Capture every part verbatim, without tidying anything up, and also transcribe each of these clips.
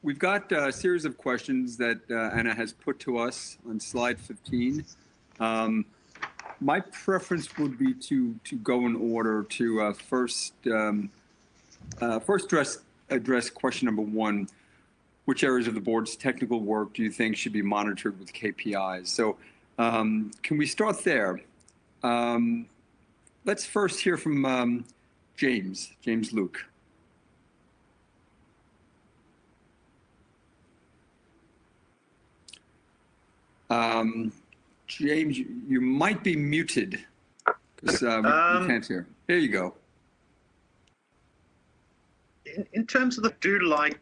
we've got a series of questions that uh, Anna has put to us on slide fifteen. Um, my preference would be to to go in order to uh, first um, uh, first address address question number one. Which areas of the board's technical work do you think should be monitored with K P Is? So um, can we start there? Um, let's first hear from um, James, James Luke. Um, James, you, you might be muted because uh, we, um, we can't hear. There you go. In, in terms of the do like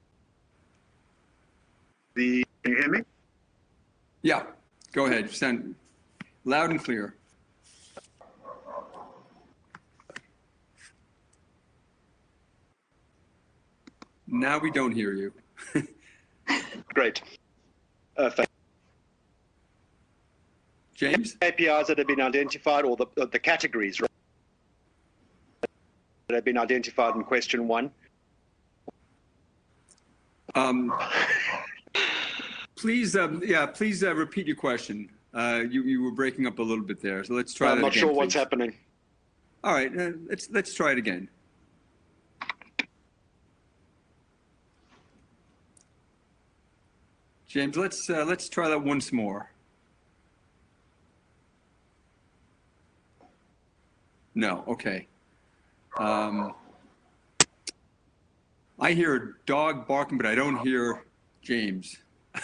the, can you hear me? Yeah, go ahead. Sound loud and clear. Now we don't hear you. Great. Uh, James? K P Is that have been identified, or the, the categories right, that have been identified in question one. Um, please, um, yeah, please uh, repeat your question. Uh, you, you were breaking up a little bit there, so let's try I'm that not again, sure please. what's happening. All right, uh, let's let's try it again. James, let's uh, let's try that once more. No, okay. Um, I hear a dog barking, but I don't hear James.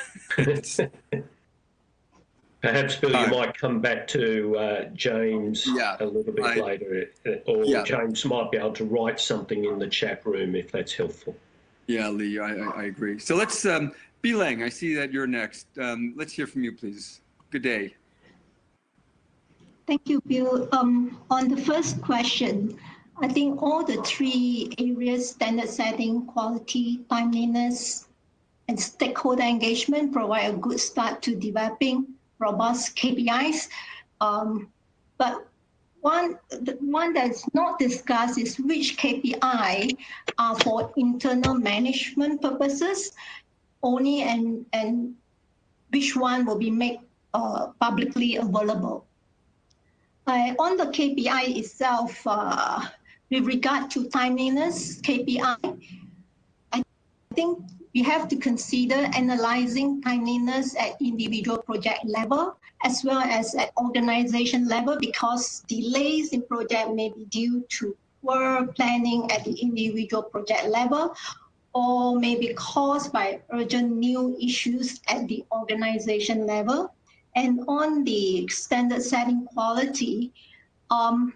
Perhaps, Bill, you uh, might come back to uh, James yeah, a little bit I, later, or yeah. James might be able to write something in the chat room if that's helpful. Yeah, Lee, I, I, I agree. So let's, um, Bilang, I see that you're next. Um, let's hear from you, please. Good day. Thank you, Bill. Um, on the first question, I think all the three areas, standard setting, quality, timeliness, and stakeholder engagement, provide a good start to developing robust K P Is. Um, but one, the one that's not discussed is which K P I are for internal management purposes only, and, and which one will be made uh, publicly available. Uh, on the K P I itself, uh, with regard to timeliness K P I, I think we have to consider analyzing timeliness at individual project level as well as at organization level, because delays in project may be due to poor planning at the individual project level, or may be caused by urgent new issues at the organization level. And on the standard setting quality, um,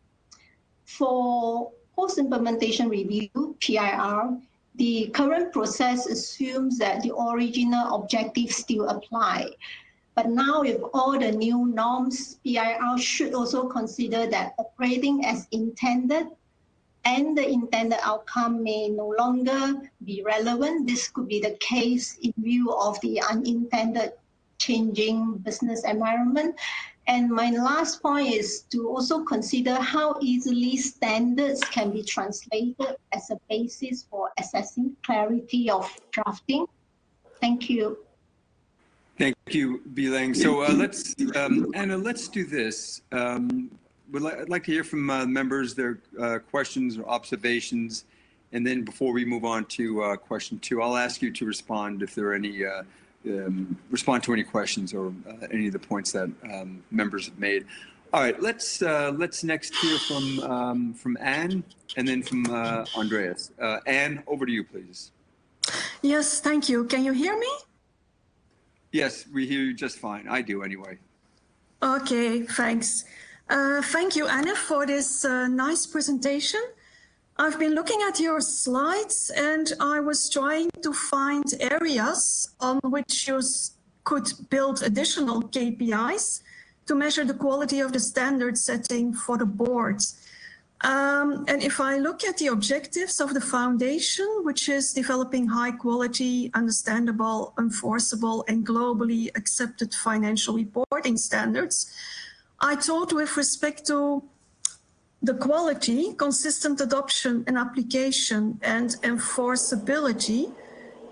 for post-implementation review, P I R, the current process assumes that the original objectives still apply. But now with all the new norms, P I R should also consider that operating as intended and the intended outcome may no longer be relevant. This could be the case in view of the unintended changing business environment. And my last point is to also consider how easily standards can be translated as a basis for assessing clarity of drafting. Thank you. Thank you, Bilang. So uh, let's, um, Anna, let's do this. Um, would li I'd like to hear from uh, members, their uh, questions or observations. And then before we move on to uh, question two, I'll ask you to respond if there are any uh, Um, respond to any questions or uh, any of the points that um, members have made. All right, let's uh, let's next hear from um, from Anne and then from uh, Andreas. Uh, Anne, over to you, please. Yes, thank you. Can you hear me? Yes, we hear you just fine. I do anyway. Okay, thanks. Uh, thank you, Anna, for this uh, nice presentation. I've been looking at your slides and I was trying to find areas on which you could build additional K P Is to measure the quality of the standard setting for the board. Um, and if I look at the objectives of the foundation, which is developing high quality, understandable, enforceable, and globally accepted financial reporting standards, I thought with respect to the quality, consistent adoption and application, and enforceability,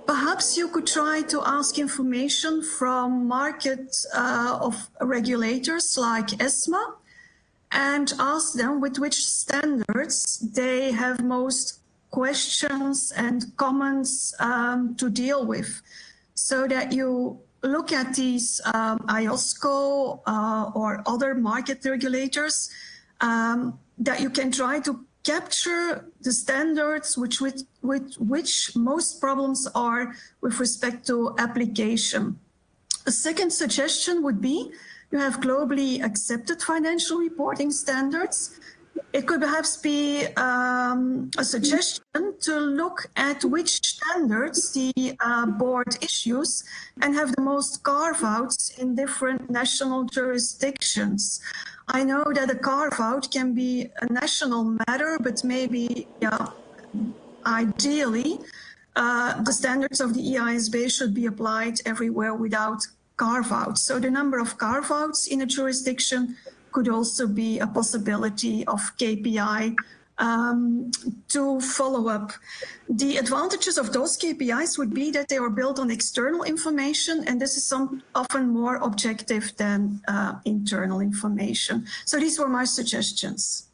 perhaps you could try to ask information from market uh, of regulators like ESMA and ask them with which standards they have most questions and comments um, to deal with, so that you look at these um, I O S C O uh, or other market regulators, um, that you can try to capture the standards which with, with which most problems are with respect to application. A second suggestion would be you have globally accepted financial reporting standards. It could perhaps be um, a suggestion to look at which standards the uh, board issues and have the most carve-outs in different national jurisdictions. I know that a carve-out can be a national matter, but maybe, yeah, ideally, uh, the standards of the E I S B should be applied everywhere without carve-outs. So the number of carve-outs in a jurisdiction could also be a possibility of K P I um, to follow up. The advantages of those K P Is would be that they are built on external information, and this is some, often more objective than uh, internal information. So these were my suggestions.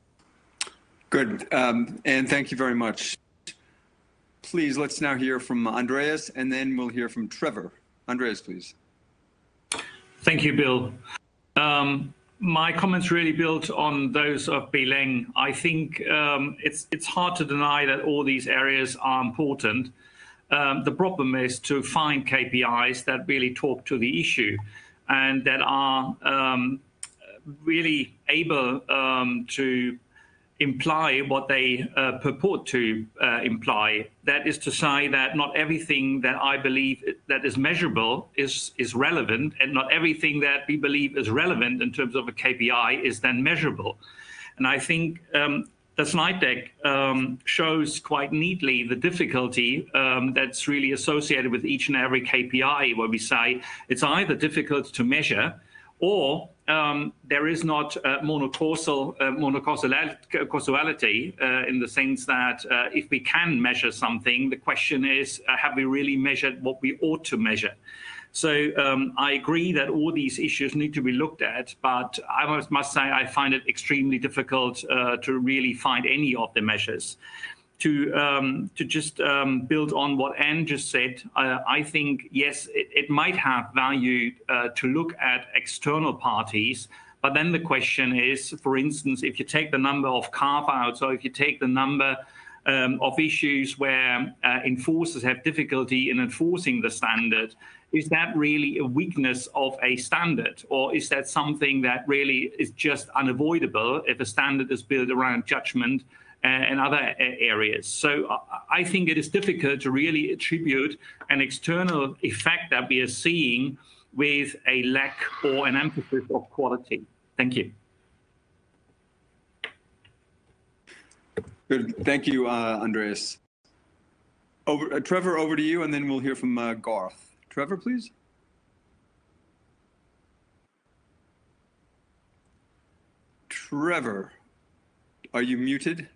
Good, um, and thank you very much. Please, let's now hear from Andreas, and then we'll hear from Trevor. Andreas, please. Thank you, Bill. Um, My comments really built on those of Bileng. I think um, it's it's hard to deny that all these areas are important. Um, the problem is to find K P Is that really talk to the issue and that are um, really able um, to imply what they uh, purport to uh, imply. That is to say that not everything that I believe that is measurable is, is relevant, and not everything that we believe is relevant in terms of a K P I is then measurable. And I think um, the slide deck um, shows quite neatly the difficulty um, that's really associated with each and every K P I, where we say it's either difficult to measure or um, there is not uh, monocausal, uh, monocausality uh, in the sense that uh, if we can measure something, the question is, uh, have we really measured what we ought to measure? So um, I agree that all these issues need to be looked at, but I must, must say I find it extremely difficult uh, to really find any of the measures. To, um, to just um, build on what Anne just said, uh, I think, yes, it, it might have value uh, to look at external parties, but then the question is, for instance, if you take the number of carve-outs or if you take the number um, of issues where uh, enforcers have difficulty in enforcing the standard, is that really a weakness of a standard, or is that something that really is just unavoidable if a standard is built around judgment and other areas? So I think it is difficult to really attribute an external effect that we are seeing with a lack or an emphasis of quality. Thank you. Good. Thank you, uh, Andreas. Over, uh, Trevor, over to you, and then we'll hear from uh, Garth. Trevor, please. Trevor, are you muted?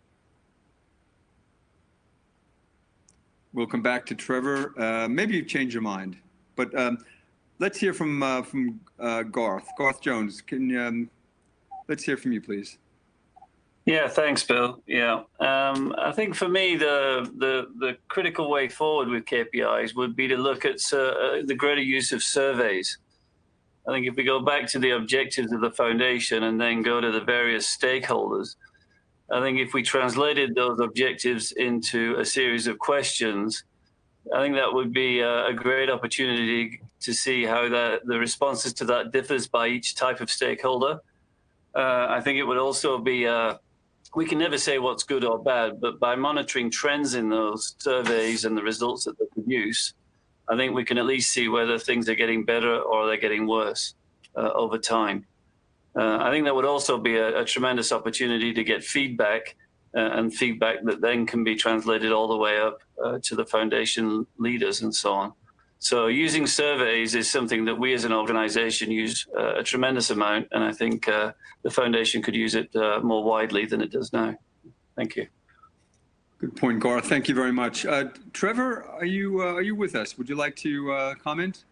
We'll come back to Trevor. Uh, maybe you've changed your mind, but um, let's hear from uh, from uh, Garth. Garth Jones, can um, let's hear from you, please. Yeah, thanks, Bill. Yeah, um, I think for me the the the critical way forward with K P Is would be to look at uh, the greater use of surveys. I think if we go back to the objectives of the foundation and then go to the various stakeholders, I think if we translated those objectives into a series of questions, I think that would be a, a great opportunity to see how that, the responses to that differs by each type of stakeholder. Uh, I think it would also be, uh, we can never say what's good or bad, but by monitoring trends in those surveys and the results that they produce, I think we can at least see whether things are getting better or they're getting worse uh, over time. Uh, I think that would also be a, a tremendous opportunity to get feedback uh, and feedback that then can be translated all the way up uh, to the foundation leaders and so on. So using surveys is something that we as an organization use uh, a tremendous amount, and I think uh, the foundation could use it uh, more widely than it does now. Thank you. Good point, Garth. Thank you very much. Uh, Trevor, are you uh, are you with us? Would you like to uh, comment?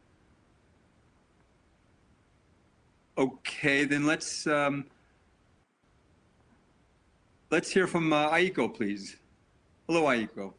Okay, then let's um, let's hear from uh, Aiko, please. Hello, Aiko.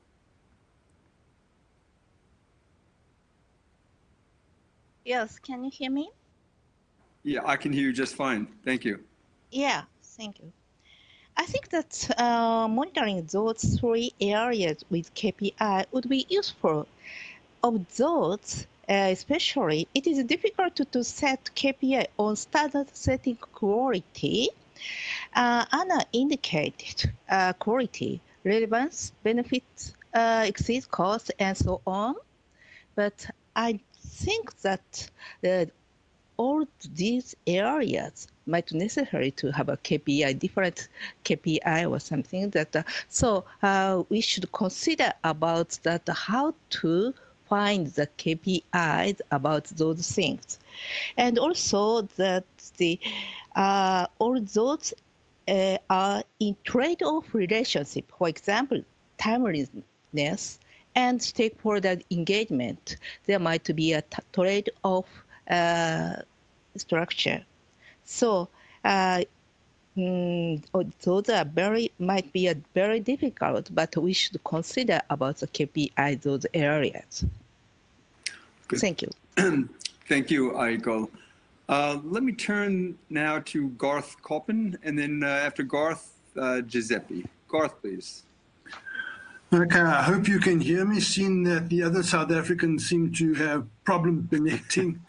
Yes, can you hear me? Yeah, I can hear you just fine. Thank you. Yeah, thank you. I think that uh, monitoring those three areas with K P I would be useful. Of those, uh, especially, it is difficult to, to set K P I on standard setting quality. Uh, Anna indicated uh, quality, relevance, benefits, uh, exceeds cost, and so on. But I think that the all these areas might necessary to have a K P I, different K P I or something that, uh, so uh, we should consider about that, how to find the K P Is about those things. And also that the, uh, all those uh, are in trade-off relationship, for example, timeliness and stakeholder engagement. There might be a trade-off uh, structure. So uh, mm, those are very, might be a very difficult, but we should consider about the K P I, those areas. Good. Thank you. Thank you, Aiko. Uh, let me turn now to Garth Coppin, and then uh, after Garth, uh, Giuseppe. Garth, please. Okay, I hope you can hear me, seeing that the other South Africans seem to have problems connecting.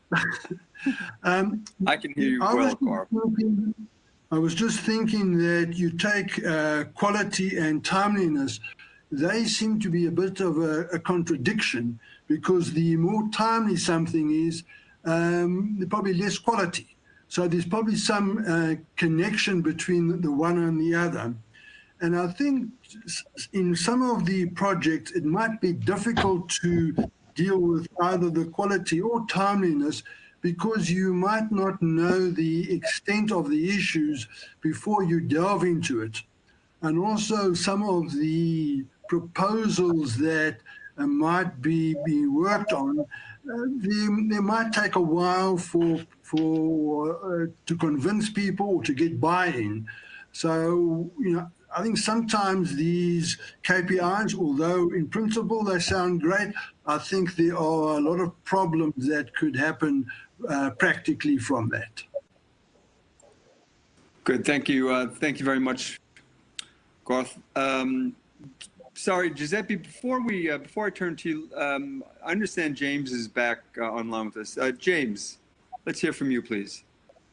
um, I can hear you I well, was Garth. thinking, I was just thinking that you take uh, quality and timeliness, they seem to be a bit of a, a contradiction, because the more timely something is, um, there's probably less quality. So there's probably some uh, connection between the one and the other. And I think in some of the projects, it might be difficult to deal with either the quality or timeliness, because you might not know the extent of the issues before you delve into it. And also some of the proposals that uh, might be being worked on, uh, they, they might take a while for, for uh, to convince people or to get buy-in. So, you know, I think sometimes these K P Is, although in principle they sound great, I think there are a lot of problems that could happen uh, practically from that. Good, thank you. Uh, thank you very much, Garth. Um, sorry, Giuseppe, before we uh, before I turn to you, um, I understand James is back uh, online with us. Uh, James, let's hear from you, please.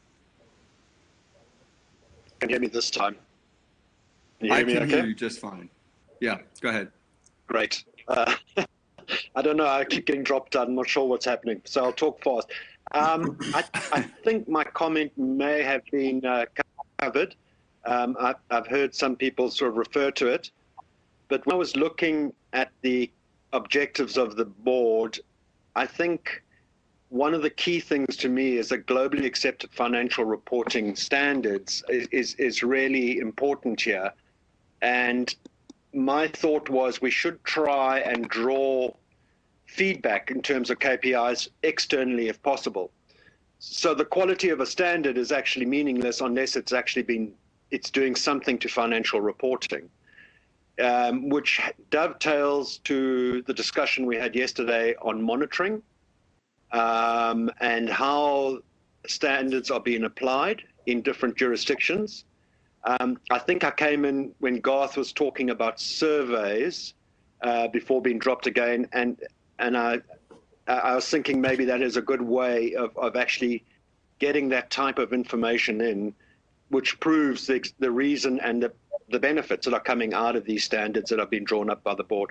Can you hear me this time? Can you I hear me can okay? hear you just fine. Yeah, go ahead. Great. Uh, I don't know. I keep getting dropped out. I'm not sure what's happening, so I'll talk fast. Um, I, I think my comment may have been uh, covered. Um, I've, I've heard some people sort of refer to it. But when I was looking at the objectives of the board, I think one of the key things to me is that globally accepted financial reporting standards is, is, is really important here. And my thought was we should try and draw feedback in terms of K P Is externally if possible. So the quality of a standard is actually meaningless unless it's actually been, it's doing something to financial reporting, um, which dovetails to the discussion we had yesterday on monitoring um, and how standards are being applied in different jurisdictions. Um, I think I came in when Garth was talking about surveys uh, before being dropped again, and and I I was thinking maybe that is a good way of, of actually getting that type of information in, which proves the, the reason and the, the benefits that are coming out of these standards that have been drawn up by the board.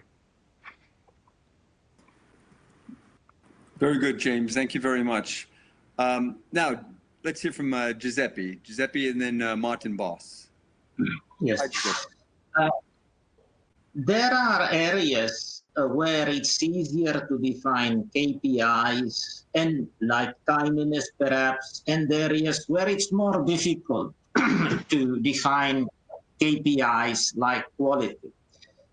Very good, James. Thank you very much. Um, now, let's hear from uh, Giuseppe. Giuseppe and then uh, Martin Boss. Yes. Hi, Giuseppe. Uh, there are areas uh, where it's easier to define K P Is and like timeliness perhaps, and areas where it's more difficult to define K P Is like quality.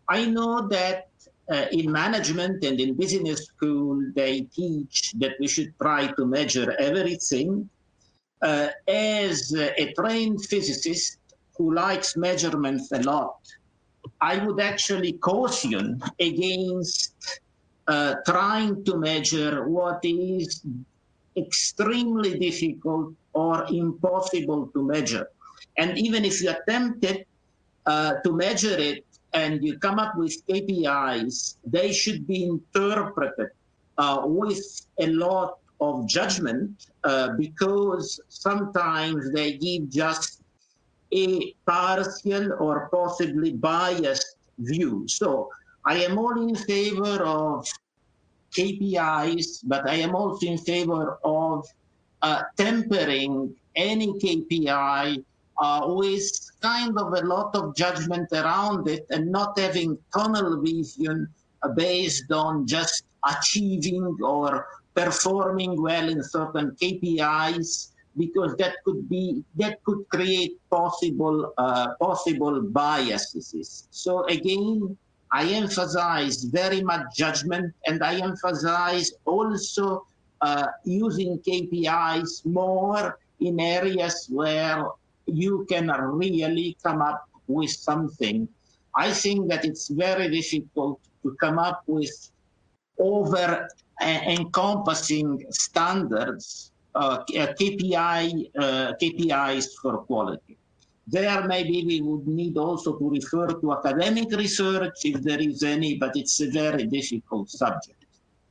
I know that uh, in management and in business school, they teach that we should try to measure everything. Uh, as a trained physicist who likes measurements a lot, I would actually caution against uh, trying to measure what is extremely difficult or impossible to measure. And even if you attempt it, uh, to measure it and you come up with K P Is, they should be interpreted uh, with a lot of judgment uh, because sometimes they give just a partial or possibly biased view. So I am all in favor of K P Is, but I am also in favor of uh, tempering any K P I uh, with kind of a lot of judgment around it and not having tunnel vision uh, based on just achieving or performing well in certain K P Is, because that could be that could create possible uh, possible biases. So again, I emphasize very much judgment, and I emphasize also uh, using K P Is more in areas where you can really come up with something. I think that it's very difficult to come up with over uh, encompassing standards, uh, K P I, uh, K P Is for quality. There maybe we would need also to refer to academic research if there is any, but it's a very difficult subject.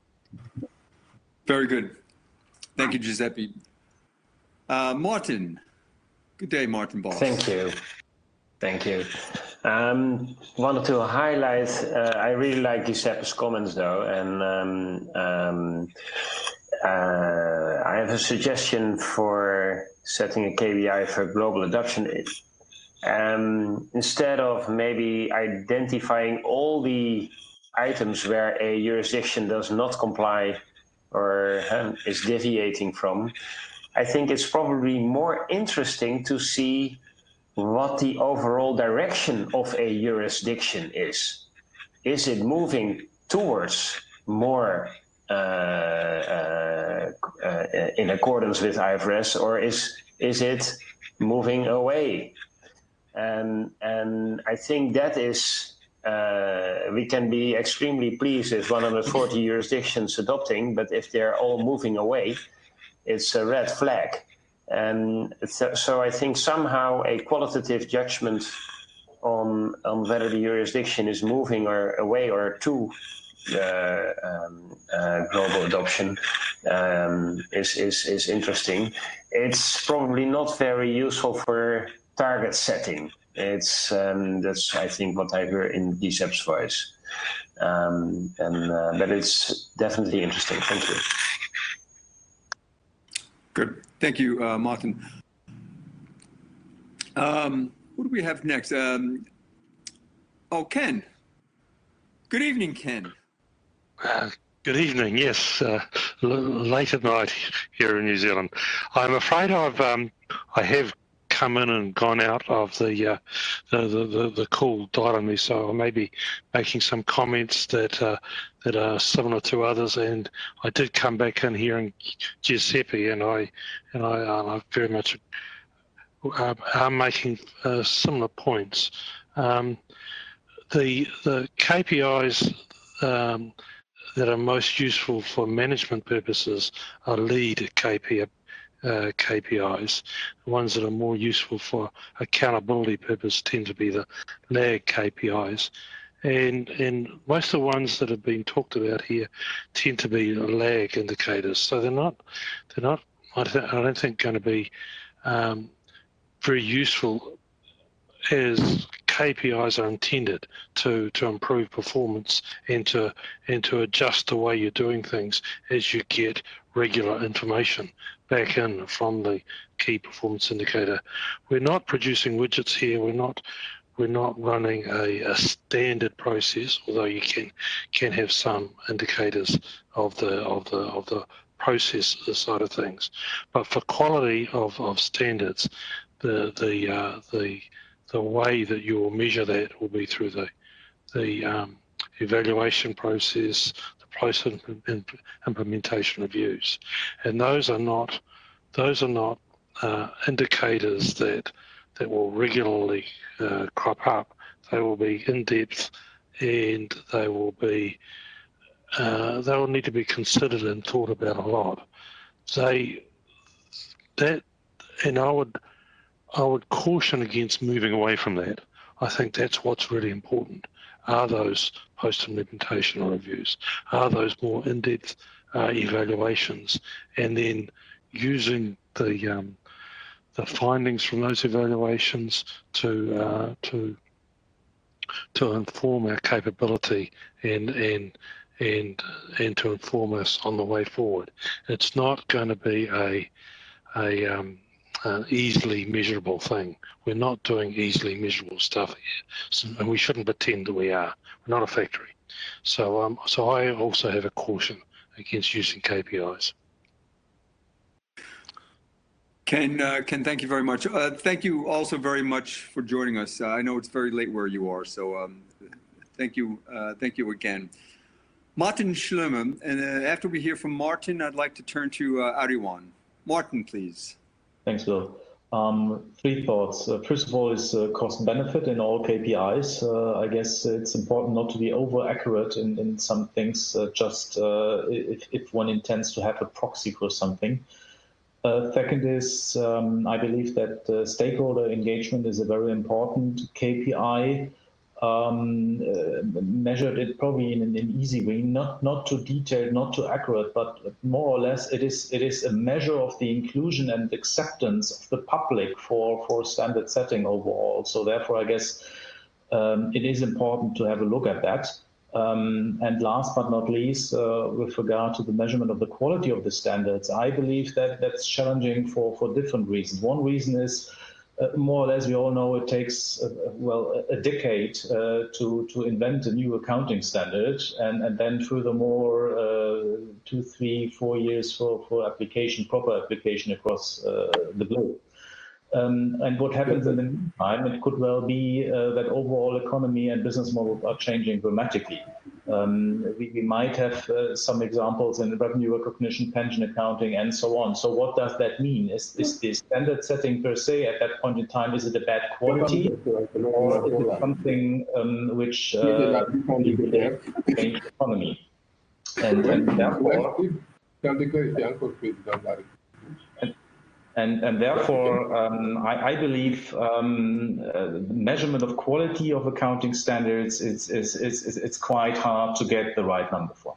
Very good. Thank you, Giuseppe. Uh, Martin. Good day, Martin Bos. Thank you. Thank you. Um, wanted to highlight, uh, I really like Giuseppe's comments though, and um, um, uh, I have a suggestion for setting a K P I for global adoption. Um, instead of maybe identifying all the items where a jurisdiction does not comply or um, is deviating from, I think it's probably more interesting to see what the overall direction of a jurisdiction is. Is it moving towards more uh, uh, uh, in accordance with I F R S, or is, is it moving away? And, and I think that is, uh, we can be extremely pleased with one hundred forty jurisdictions adopting, but if they're all moving away, it's a red flag. And so I think somehow a qualitative judgment on, on whether the jurisdiction is moving or away or to uh, um, uh, global adoption um, is, is, is interesting. It's probably not very useful for target setting. It's um, that's I think what I heard in Giuseppe's voice, um, and uh, but it's definitely interesting. Thank you. Good. Thank you, uh, Martin. Um, what do we have next? Um, oh, Ken. Good evening, Ken. Uh, good evening. Yes, uh, late at night here in New Zealand. I'm afraid I've um, I have come in and gone out of the uh, the, the, the the call died on me, so I may be making some comments that uh, that are similar to others. And I did come back in hearing Giuseppe, and I and I, uh, I very much uh, are making uh, similar points. Um, the the K P Is um, that are most useful for management purposes are lead K P I. Uh, K P Is. The ones that are more useful for accountability purposes tend to be the lag K P Is, and and most of the ones that have been talked about here tend to be lag indicators. So they're not they're not I don't, I don't think going to be um, very useful as K P Is are intended to to improve performance and to and to adjust the way you're doing things as you get regular information back in from the key performance indicator. We're not producing widgets here. We're not we're not running a, a standard process, although you can can have some indicators of the of the of the process side of things. But for quality of, of standards, the the uh, the the way that you will measure that will be through the the um, evaluation process, the process implementation reviews, and those are not those are not uh, indicators that that will regularly uh, crop up. They will be in depth, and they will be uh, they will need to be considered and thought about a lot. They that and I would I would caution against moving away from that. I think that's what's really important. Are those post-implementation reviews? Are those more in-depth uh, evaluations? And then using the um, the findings from those evaluations to uh, to to inform our capability and and and and to inform us on the way forward. It's not going to be a a um, an easily measurable thing. We're not doing easily measurable stuff here, so, and we shouldn't pretend that we are. We're not a factory. So um, so I also have a caution against using K P Is. Ken, uh, Ken, thank you very much. Uh, thank you also very much for joining us. Uh, I know it's very late where you are, so um, thank you, uh, thank you again. Martin Schlemmer, and uh, after we hear from Martin, I'd like to turn to uh, Ariwan. Martin, please. Thanks, Bill. Um, three thoughts. Uh, first of all is uh, cost benefit in all K P Is. Uh, I guess it's important not to be over accurate in, in some things, uh, just uh, if, if one intends to have a proxy for something. Uh, second is, um, I believe that uh, stakeholder engagement is a very important K P I, um, uh, measured it probably in, in an easy way, not not too detailed, not too accurate, but more or less it is it is a measure of the inclusion and acceptance of the public for for standard setting overall. So therefore, I guess um, it is important to have a look at that. Um, and last but not least, uh, with regard to the measurement of the quality of the standards, I believe that that's challenging for, for different reasons. One reason is, uh, more or less, we all know it takes, uh, well, a decade uh, to, to invent a new accounting standard, and, and then furthermore, uh, two, three, four years for, for application, proper application across uh, the globe. Um, and what happens in the meantime, it could well be uh, that overall economy and business models are changing dramatically. Um, we, we might have uh, some examples in revenue recognition, pension accounting, and so on. So what does that mean? Is, is the standard setting per se at that point in time, is it a bad quality, or is it something um, which uh, change the economy? And, and therefore, And, and therefore, um, I, I believe um, uh, measurement of quality of accounting standards is, is, is, is it's quite hard to get the right number for.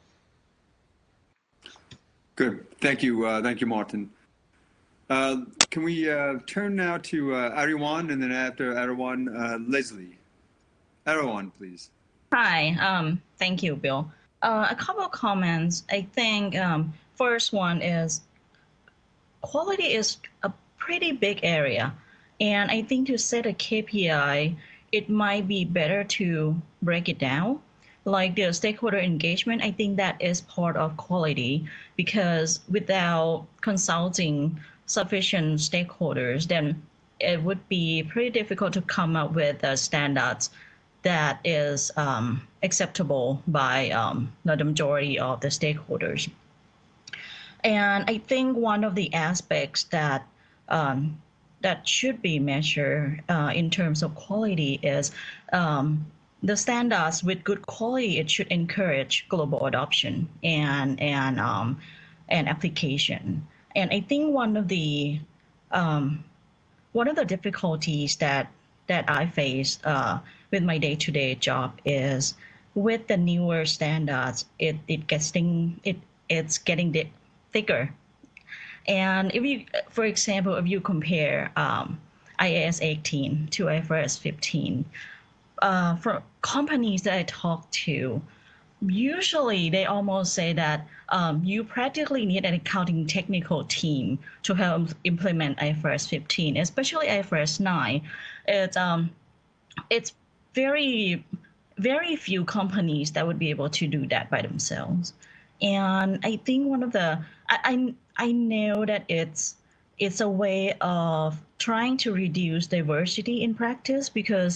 Good. Thank you. Uh, thank you, Martin. Uh, can we uh, turn now to uh, Ariwan, and then after Ariwan, uh, Leslie. Ariwan, please. Hi. Um, thank you, Bill. Uh, a couple of comments. I think um, first one is, quality is a pretty big area, and I think to set a K P I, it might be better to break it down. Like the stakeholder engagement, I think that is part of quality, because without consulting sufficient stakeholders, then it would be pretty difficult to come up with uh, standards that is um, acceptable by um, the majority of the stakeholders. And I think one of the aspects that um, that should be measured uh, in terms of quality is um, the standards with good quality. It should encourage global adoption and and um, and application. And I think one of the um, one of the difficulties that that I face uh, with my day-to-day job is with the newer standards, it it gets thing, it it's getting the thicker. And if you, for example, if you compare um, I A S eighteen to I F R S fifteen, uh, for companies that I talk to, usually they almost say that um, you practically need an accounting technical team to help implement I F R S fifteen, especially I F R S nine. It's, um, it's very, very few companies that would be able to do that by themselves. And I think one of the, I, I, I know that it's, it's a way of trying to reduce diversity in practice, because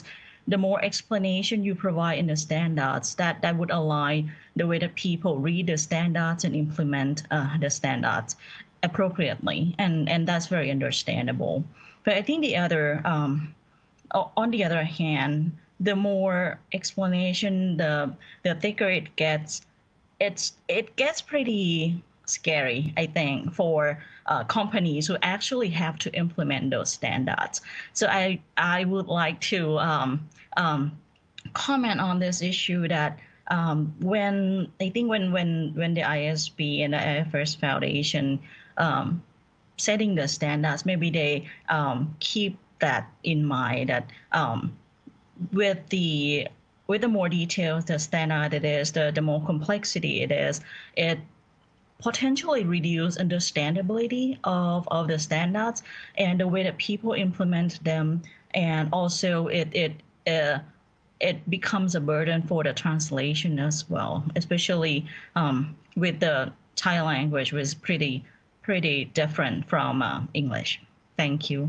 the more explanation you provide in the standards, that, that would align the way that people read the standards and implement uh, the standards appropriately. And, and that's very understandable. But I think the other, um, on the other hand, the more explanation, the, the thicker it gets, it's, it gets pretty scary, I think, for uh, companies who actually have to implement those standards. So I, I would like to um, um, comment on this issue that um, when, I think when, when, when the I S B and the I F R S Foundation um, setting the standards, maybe they um, keep that in mind, that um, with the with the more details the standard it is, the, the more complexity it is, it potentially reduce understandability of, of the standards and the way that people implement them. And also it, it, uh, it becomes a burden for the translation as well, especially um, with the Thai language, which is pretty, pretty different from uh, English. Thank you.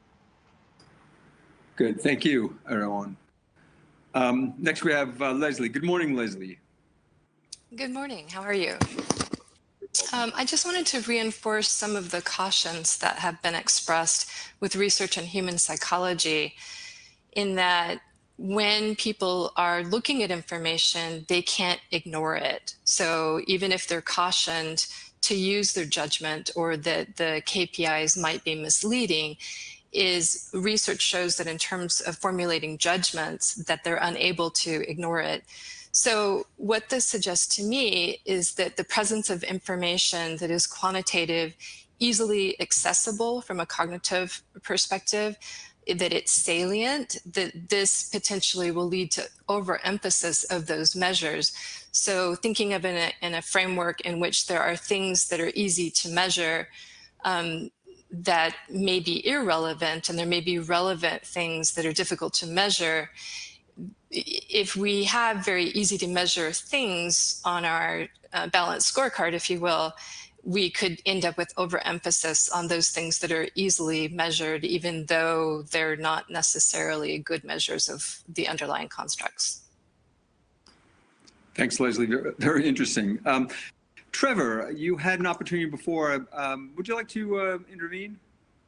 Good. Thank you, everyone. Um, next, we have uh, Leslie. Good morning, Leslie. Good morning. How are you? Um, I just wanted to reinforce some of the cautions that have been expressed with research on human psychology, in that when people are looking at information, they can't ignore it. So even if they're cautioned to use their judgment or that the K P Is might be misleading, is research shows that in terms of formulating judgments, that they're unable to ignore it. So what this suggests to me is that the presence of information that is quantitative, easily accessible from a cognitive perspective, that it's salient, that this potentially will lead to overemphasis of those measures. So thinking of it in a, in a framework in which there are things that are easy to measure, um, that may be irrelevant, and there may be relevant things that are difficult to measure. If we have very easy to measure things on our uh, balanced scorecard, if you will, we could end up with overemphasis on those things that are easily measured, even though they're not necessarily good measures of the underlying constructs. Thanks, Leslie. Very, very interesting. Um, Trevor, you had an opportunity before. Um, would you like to uh, intervene?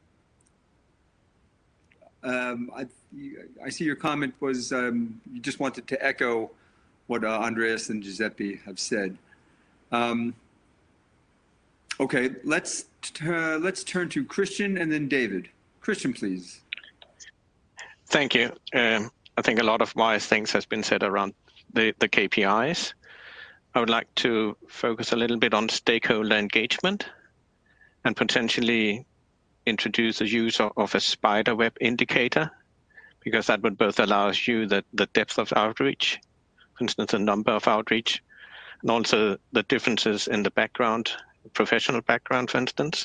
Um, I, I see your comment was um, you just wanted to echo what uh, Andreas and Giuseppe have said. Um, okay, let's uh, let's turn to Christian and then David. Christian, please. Thank you. Um, I think a lot of wise things has been said around the, the K P Is. I would like to focus a little bit on stakeholder engagement and potentially introduce the use of, of a spider web indicator, because that would both allow you the, the depth of outreach, for instance, the number of outreach, and also the differences in the background, professional background, for instance.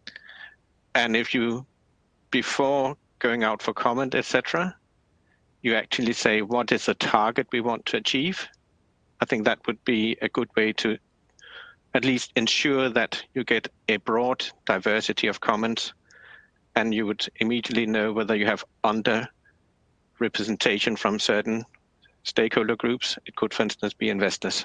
And if you, before going out for comment, et cetera, you actually say, what is the target we want to achieve? I think that would be a good way to at least ensure that you get a broad diversity of comments, and you would immediately know whether you have under representation from certain stakeholder groups. It could, for instance, be investors.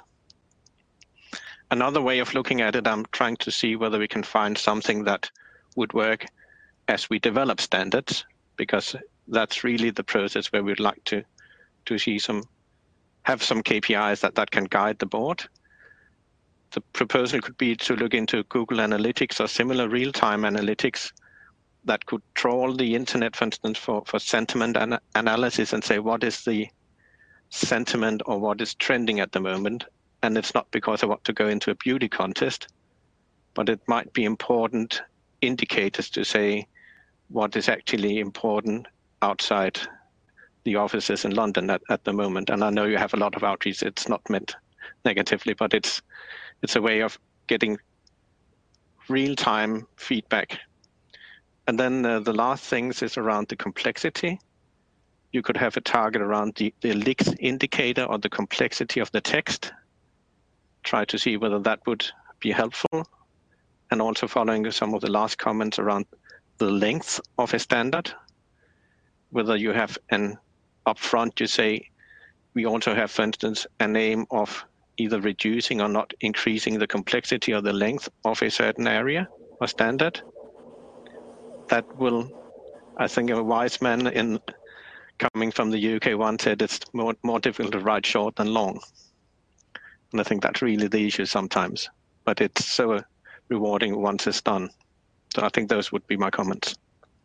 Another way of looking at it, I'm trying to see whether we can find something that would work as we develop standards, because that's really the process where we'd like to, to see some, have some K P Is that, that can guide the board. The proposal could be to look into Google Analytics or similar real-time analytics that could trawl the internet, for instance, for, for sentiment an analysis and say, what is the sentiment or what is trending at the moment? And it's not because I want to go into a beauty contest, but it might be important indicators to say what is actually important outside the offices in London at, at the moment. And I know you have a lot of outreach. It's not meant negatively, but it's it's a way of getting real-time feedback. And then uh, the last things is around the complexity. You could have a target around the, the L I C S indicator or the complexity of the text. Try to see whether that would be helpful. And also following some of the last comments around the length of a standard, whether you have an up front you say we also have, for instance, an aim of either reducing or not increasing the complexity or the length of a certain area or standard. That will, I think a wise man in coming from the U K once said it's more, more difficult to write short than long. And I think that's really the issue sometimes, but it's so rewarding once it's done. So I think those would be my comments.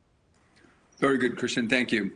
Very good, Christian. Thank you.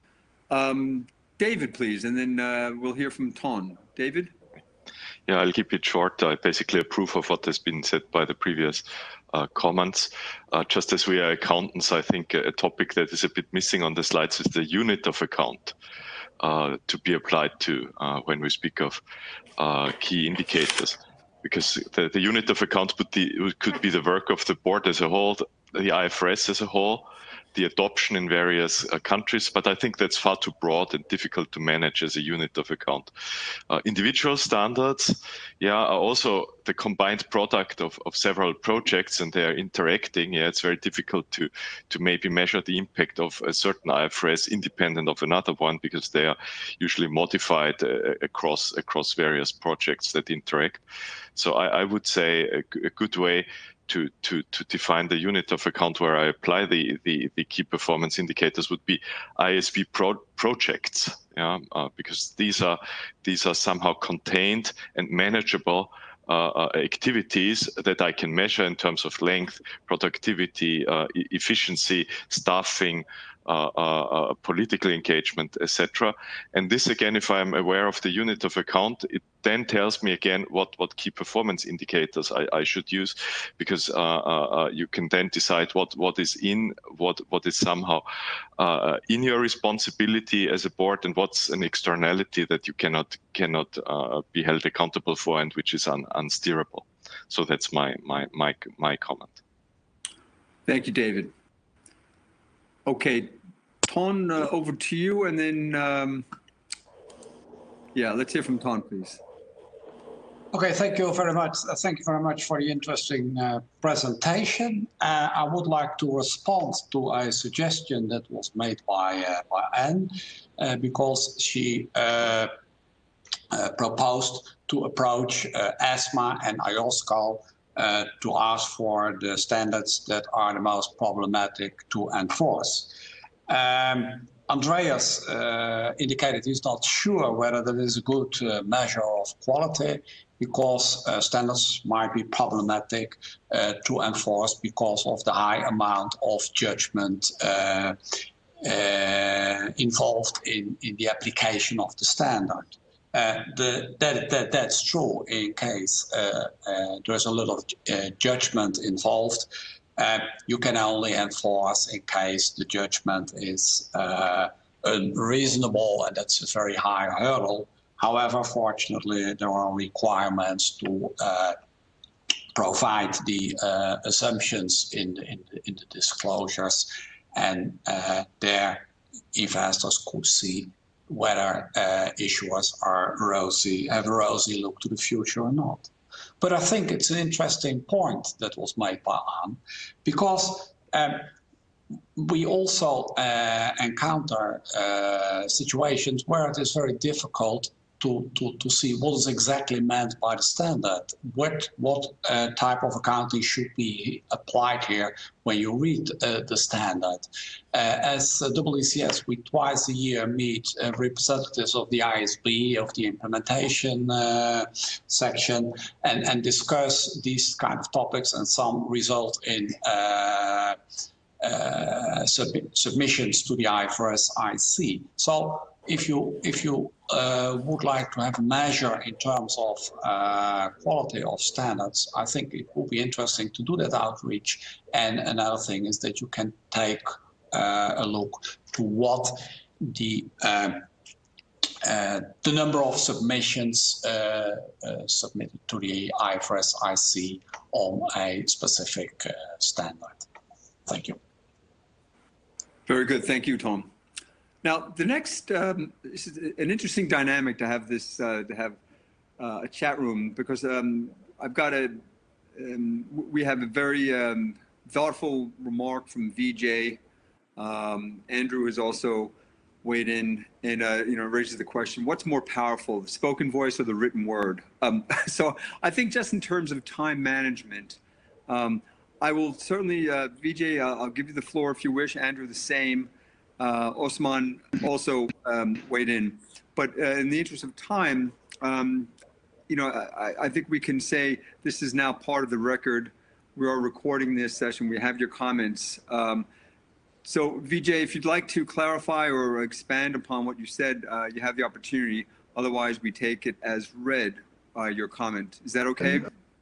Um, David, please, and then uh, we'll hear from Ton. David? Yeah, I'll keep it short. I basically approve of what has been said by the previous uh, comments. Uh, just as we are accountants, I think a topic that is a bit missing on the slides is the unit of account uh, to be applied to uh, when we speak of uh, key indicators. Because the, the unit of account could be, could be the work of the board as a whole, the I F R S as a whole, the adoption in various uh, countries, but I think that's far too broad and difficult to manage as a unit of account. Uh, individual standards, yeah, are also the combined product of, of several projects, and they are interacting. Yeah, it's very difficult to to maybe measure the impact of a certain I F R S independent of another one, because they are usually modified uh, across across various projects that interact. So I, I would say a, a good way To, to, to define the unit of account where I apply the, the, the key performance indicators would be I S V pro projects, yeah, uh, because these are these are somehow contained and manageable uh, uh, activities that I can measure in terms of length, productivity, uh, e efficiency, staffing, uh, uh, uh, political engagement, et cetera. And this again, if I'm aware of the unit of account, it then tells me again what, what key performance indicators I, I should use, because uh, uh, you can then decide what, what is in, what, what is somehow uh, in your responsibility as a board, and what's an externality that you cannot cannot uh, be held accountable for and which is un, unsteerable. So that's my my my my comment. Thank you, David. Okay, Ton, uh, over to you, and then um, yeah, let's hear from Ton, please. Okay, thank you very much. Uh, thank you very much for the interesting uh, presentation. Uh, I would like to respond to a suggestion that was made by, uh, by Anne, uh, because she uh, uh, proposed to approach uh, ESMA and I O S C O uh, to ask for the standards that are the most problematic to enforce. Um, Andreas uh, indicated he's not sure whether that is a good uh, measure of quality, because uh, standards might be problematic uh, to enforce because of the high amount of judgment uh, uh, involved in, in the application of the standard. Uh, the, that, that, that's true in case uh, uh, there's a lot of uh, judgment involved. Uh, you can only enforce in case the judgment is uh, unreasonable, and that's a very high hurdle. However, fortunately, there are requirements to uh, provide the uh, assumptions in the, in, the, in the disclosures, and uh, there investors could see whether uh, issuers are rosy, have a rosy look to the future or not. But I think it's an interesting point that was made by Anne, because um, we also uh, encounter uh, situations where it is very difficult to, to, to see what is exactly meant by the standard. What, what uh, type of accounting should be applied here when you read uh, the standard. Uh, as uh, W C S, we twice a year meet uh, representatives of the I S B, of the implementation uh, section, and, and discuss these kind of topics, and some result in uh, uh, sub submissions to the I F R S I C. So if you, if you uh, would like to have a measure in terms of uh, quality of standards, I think it would be interesting to do that outreach. And another thing is that you can take uh, a look to what the uh, uh, the number of submissions uh, uh, submitted to the I F R S I C on a specific uh, standard. Thank you. Very good. Thank you, Tom. Now, the next, um, this is an interesting dynamic to have this, uh, to have uh, a chat room, because um, I've got a, um, we have a very um, thoughtful remark from V J. Um, Andrew is also weighed in and uh, you know raises the question: what's more powerful, the spoken voice or the written word? Um, so I think just in terms of time management, um, I will certainly, uh, Vijay, I'll, I'll give you the floor if you wish. Andrew, the same. Uh, Osman also um, weighed in, but uh, in the interest of time, um, you know, I, I think we can say this is now part of the record. We are recording this session. We have your comments. Um, So, Vijay, if you'd like to clarify or expand upon what you said, uh, you have the opportunity. Otherwise, we take it as read, uh, your comment. Is that okay?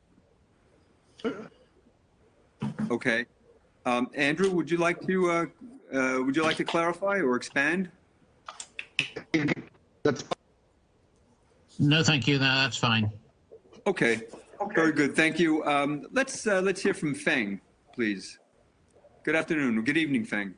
Okay. Um, Andrew, would you like to uh, uh, would you like to clarify or expand? No, thank you. No, that's fine. Okay. Okay. Very good. Thank you. Um, let's uh, let's hear from Feng, please. Good afternoon, or good evening, Feng.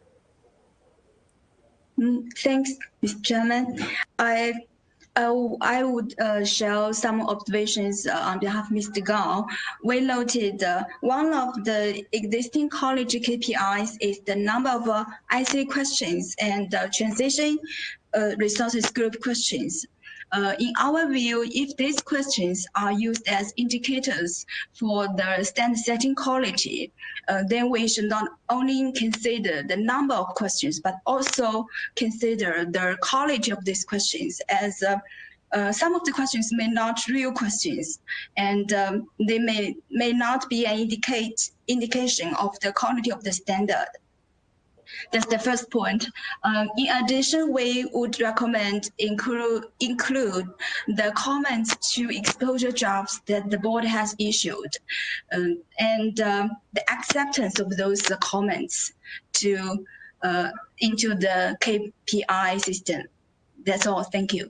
Mm, thanks, Mister Chairman. I, uh, I would uh, share some observations uh, on behalf of Mister Gao. We noted uh, one of the existing college K P Is is the number of uh, I C questions and uh, transition uh, resources group questions. Uh, in our view, if these questions are used as indicators for the standard setting quality, uh, then we should not only consider the number of questions, but also consider the quality of these questions, as uh, uh, some of the questions may not real questions, and um, they may, may not be an indicate, indication of the quality of the standard. That's the first point. Um, in addition, we would recommend include include the comments to exposure drafts that the board has issued, um, and um, the acceptance of those uh, comments to uh, into the K P I system. That's all. Thank you.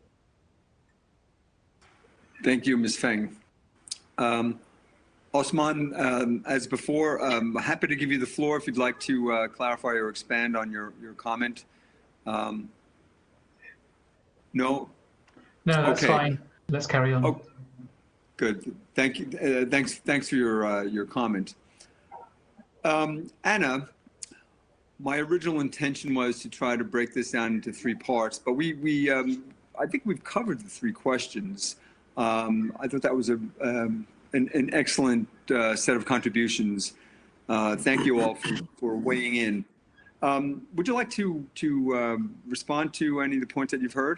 Thank you, Miz Feng. Um, Osman, um, as before, I'm happy to give you the floor if you'd like to uh, clarify or expand on your, your comment. Um, no? No, that's okay. fine. Let's carry on. Oh, good. Thank you. Uh, thanks, thanks for your, uh, your comment. Um, Anna, my original intention was to try to break this down into three parts, but we, we um, I think we've covered the three questions. Um, I thought that was a, um, an, an excellent uh, set of contributions. Uh, thank you all for, for weighing in. Um, would you like to, to um, respond to any of the points that you've heard?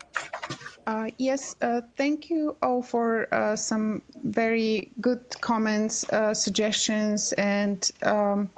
Uh, yes, uh, thank you all for uh, some very good comments, uh, suggestions, and um,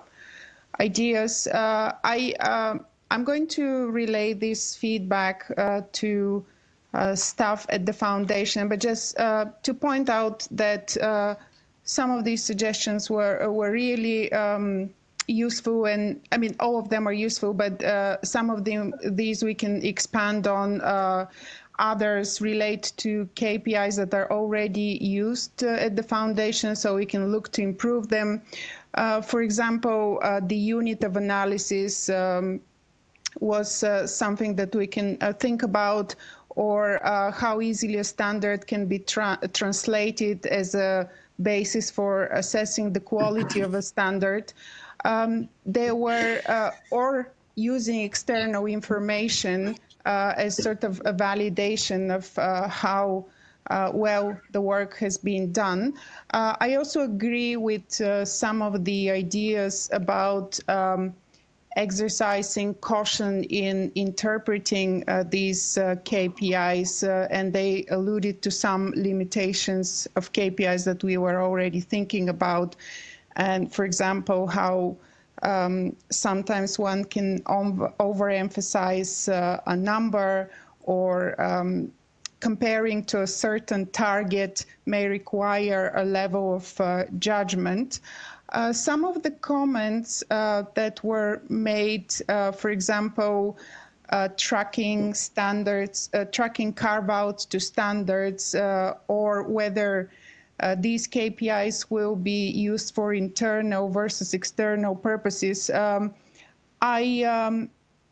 ideas. Uh, I, uh, I'm going to relay this feedback uh, to uh, staff at the foundation, but just uh, to point out that uh, some of these suggestions were, were really um, useful, and I mean, all of them are useful, but uh, some of them, these we can expand on. Uh, Others relate to K P Is that are already used uh, at the foundation, so we can look to improve them. Uh, for example, uh, the unit of analysis um, was uh, something that we can uh, think about, or uh, how easily a standard can be tra translated as a basis for assessing the quality of a standard. Um, there were, uh, or using external information Uh, as sort of a validation of uh, how uh, well the work has been done. Uh, I also agree with uh, some of the ideas about um, exercising caution in interpreting uh, these uh, K P Is, uh, and they alluded to some limitations of K P Is that we were already thinking about. And for example, how Um, sometimes one can overemphasize uh, a number, or um, comparing to a certain target may require a level of uh, judgment. Uh, some of the comments uh, that were made, uh, for example, uh, tracking standards, uh, tracking carve-outs to standards, uh, or whether Uh, these K P Is will be used for internal versus external purposes. Um, I, um,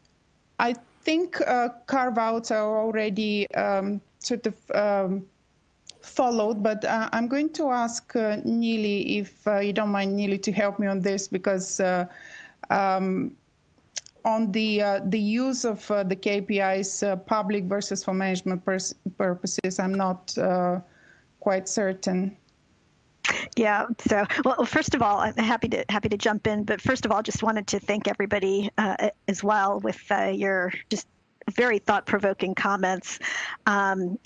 I think uh, carve-outs are already um, sort of um, followed, but uh, I'm going to ask uh, Neely, if uh, you don't mind, Neely, to help me on this, because uh, um, on the uh, the use of uh, the K P Is, uh, public versus for management purposes, I'm not uh, quite certain. Yeah. So, well, first of all, I'm happy to happy to jump in. But first of all, just wanted to thank everybody uh, as well with uh, your just very thought-provoking comments. Um,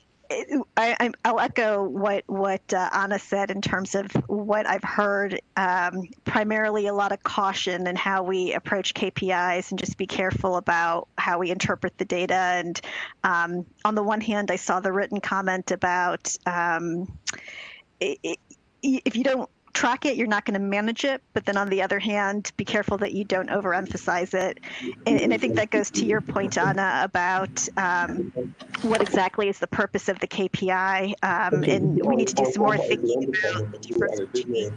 I, I'll echo what what uh, Anna said in terms of what I've heard. Um, primarily, a lot of caution in how we approach K P Is, and just be careful about how we interpret the data. And um, on the one hand, I saw the written comment about um, it, it, if you don't track it, you're not going to manage it. But then on the other hand, be careful that you don't overemphasize it. And, and I think that goes to your point, Anna, about um, what exactly is the purpose of the K P I. Um, and we need to do some more thinking about the difference between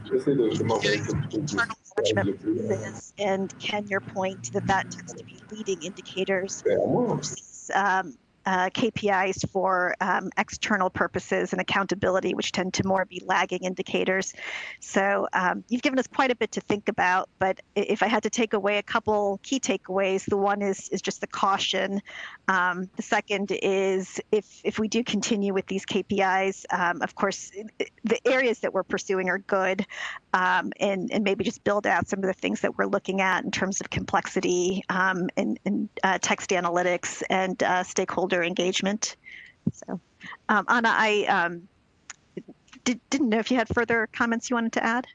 internal management purposes and Ken, your point that that tends to be leading indicators versus um, Uh, K P Is for um, external purposes and accountability, which tend to more be lagging indicators. So um, you've given us quite a bit to think about, but if I had to take away a couple key takeaways, the one is is just the caution. Um, the second is if if we do continue with these K P Is, um, of course, the areas that we're pursuing are good, um, and, and maybe just build out some of the things that we're looking at in terms of complexity um, and, and uh, text analytics and uh, stakeholder engagement. So, um, Anna, I um, did, didn't know if you had further comments you wanted to add.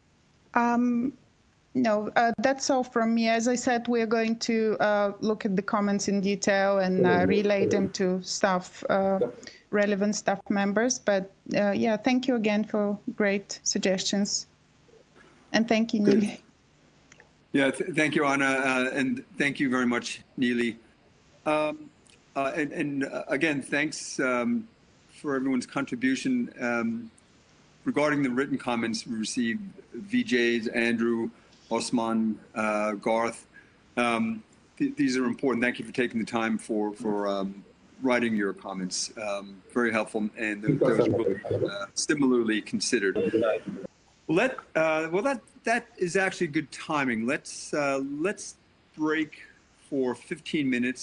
Um, no, uh, that's all from me. As I said, we're going to uh, look at the comments in detail and uh, relay them to staff, uh, relevant staff members. But uh, yeah, thank you again for great suggestions. And thank you, Neely. Yeah, th thank you, Anna, uh, and thank you very much, Neely. Um, Uh, and, and uh, again, thanks um, for everyone's contribution. Um, regarding the written comments we received, V Js, Andrew, Osman, uh, Garth, um, th these are important. Thank you for taking the time for, for um, writing your comments. Um, very helpful, and those will be uh, similarly considered. Let, uh, well, that, that is actually good timing. Let's, uh, let's break for fifteen minutes.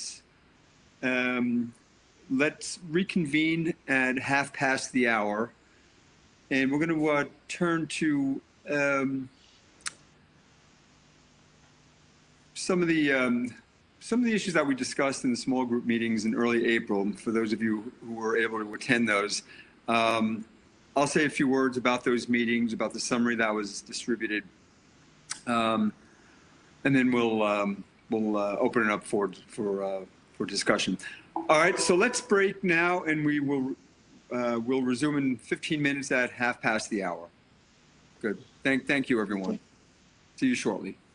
Um, let's reconvene at half past the hour, and we're going to uh, turn to um, some of the um, some of the issues that we discussed in the small group meetings in early April. For those of you who were able to attend those, um, I'll say a few words about those meetings, about the summary that was distributed, um, and then we'll um, we'll uh, open it up for for. Uh, for discussion. All right, so let's break now, and we will uh, we'll resume in fifteen minutes at half past the hour. Good. Thank, thank you, everyone. See you shortly.